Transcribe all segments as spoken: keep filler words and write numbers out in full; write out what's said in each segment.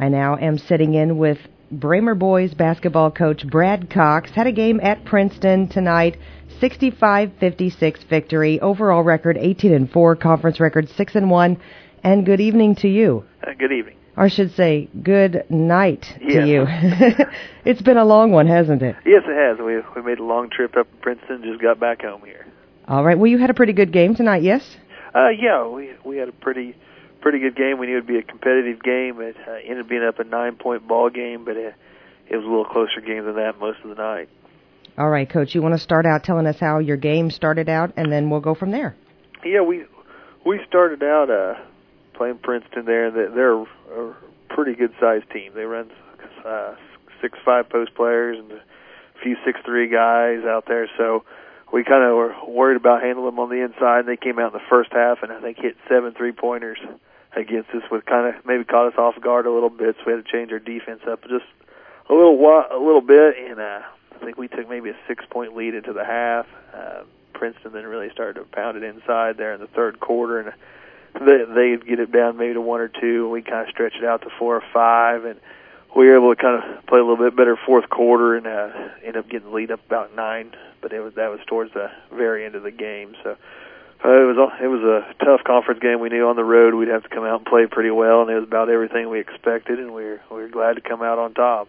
I now am sitting in with Bramer boys basketball coach Brad Cox. Had a game at Princeton tonight, sixty-five fifty-six victory, overall record eighteen and four, conference record six and one, and good evening to you. Uh, good evening. Or I should say, good night yes. to you. It's been a long one, hasn't it? Yes, it has. We we made a long trip up to Princeton, just got back home here. All right. Well, you had a pretty good game tonight, yes? Uh, yeah, we we had a pretty pretty good game. We knew it would be a competitive game. It uh, ended up being up a nine-point ball game, but it, it was a little closer game than that most of the night. All right, Coach. You want to start out telling us how your game started out, and then we'll go from there. Yeah, we we started out uh, playing Princeton there. They're a pretty good-sized team. They run uh, six five post players and a few six three guys out there, so we kind of were worried about handling them on the inside. They came out in the first half and I think hit seven three-pointers against us, which kind of maybe caught us off guard a little bit, so we had to change our defense up just a little a little bit, and uh, I think we took maybe a six-point lead into the half. Uh, Princeton then really started to pound it inside there in the third quarter, and they, they'd get it down maybe to one or two, and we kind of stretch it out to four or five, and we were able to kind of play a little bit better fourth quarter and uh, end up getting the lead up about nine, but it was that was towards the very end of the game. So uh, it was a, it was a tough conference game. We knew on the road we'd have to come out and play pretty well, and it was about everything we expected, and we were, we were glad to come out on top.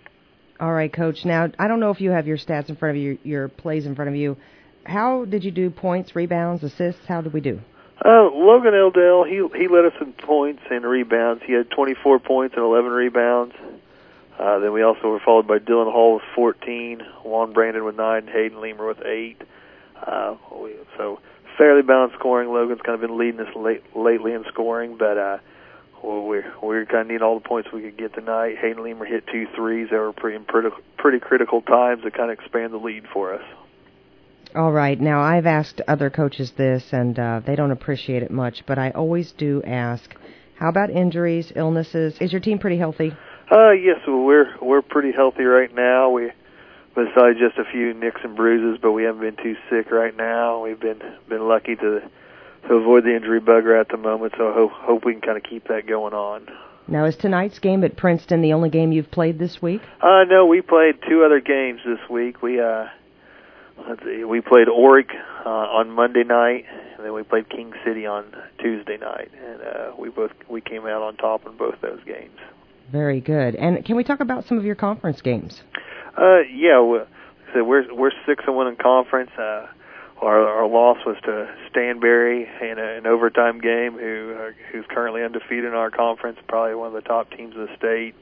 All right, Coach. Now, I don't know if you have your stats in front of you, your plays in front of you. How did you do points, rebounds, assists? How did we do? Uh, Logan Eldell, he he led us in points and rebounds. He had twenty-four points and eleven rebounds. Uh, then we also were followed by Dylan Hall with fourteen, Juan Brandon with nine, Hayden Leamer with eight. Uh, we, so fairly balanced scoring. Logan's kind of been leading us late, lately in scoring, but uh, well, we we kind of need all the points we could get tonight. Hayden Leamer hit two threes. They were pretty pretty, pretty critical times to kind of expand the lead for us. All right. Now, I've asked other coaches this, and uh, they don't appreciate it much, but I always do ask, how about injuries, illnesses? Is your team pretty healthy? Uh, yes, well, we're we're pretty healthy right now. We, besides just a few nicks and bruises, but we haven't been too sick right now. We've been been lucky to to avoid the injury bugger at the moment, so I hope, hope we can kind of keep that going on. Now, is tonight's game at Princeton the only game you've played this week? Uh, no, we played two other games this week. We uh. Let's see, we played Oric uh, on Monday night, and then we played King City on Tuesday night, and uh, we both we came out on top in both those games. Very good. And can we talk about some of your conference games? Uh, yeah, we, so we're we're six and one in conference. Uh, our our loss was to Stanberry in a, an overtime game, who uh, who's currently undefeated in our conference, probably one of the top teams of the state.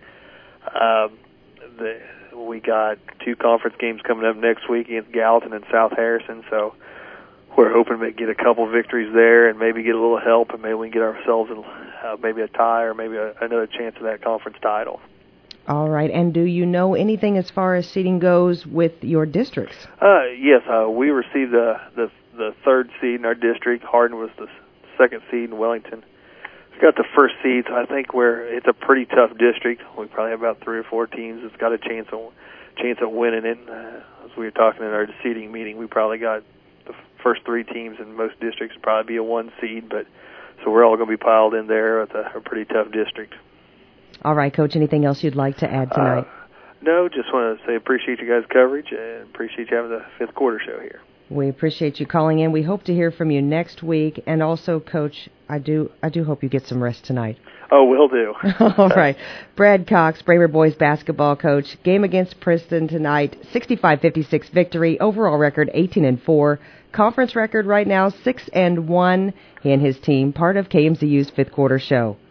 Um, the We got two conference games coming up next week against Gallatin and South Harrison, so we're hoping to get a couple victories there and maybe get a little help, and maybe we can get ourselves in uh, maybe a tie or maybe a, another chance of that conference title. All right, and do you know anything as far as seeding goes with your districts? Uh, yes, uh, we received the, the the third seed in our district. Hardin was the second seed, and Wellington got the first seed. So I think we're it's a pretty tough district. We probably have about three or four teams that's got a chance of chance of winning it. Uh, as we were talking in our seeding meeting, we probably got the first three teams in most districts would probably be a one seed, but so we're all going to be piled in there with a, a pretty tough district. All right, Coach. Anything else you'd like to add tonight? Uh, no, just want to say appreciate you guys' coverage and appreciate you having the fifth quarter show here. We appreciate you calling in. We hope to hear from you next week. And also, Coach, I do I do hope you get some rest tonight. Oh, will do. All right. Brad Cox, Bramer boys basketball coach. Game against Princeton tonight, sixty-five fifty-six victory. Overall record, eighteen and four. Conference record right now, six and one. He and his team, part of K M Z U's fifth quarter show.